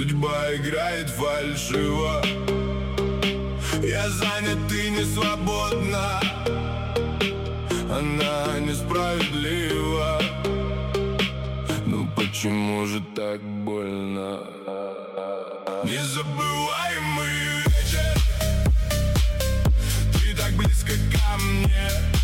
Судьба играет фальшиво. Я занят, ты не свободна. Она несправедлива. Ну почему же так больно? Незабываемый вечер. Ты так близко ко мне.